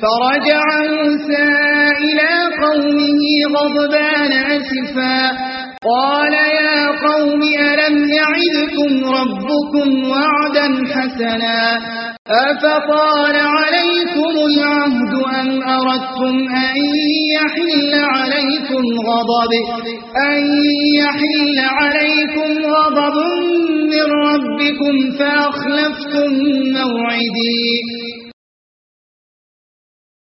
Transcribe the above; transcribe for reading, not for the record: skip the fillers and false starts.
فرجع موسى إلى قومه غضبان أسفا قال يا قوم ألم يعدكم ربكم وعدا حسنا أفطال عليكم العهد أم أردتم أن يحل عليكم غضب من ربكم فأخلفتم موعدي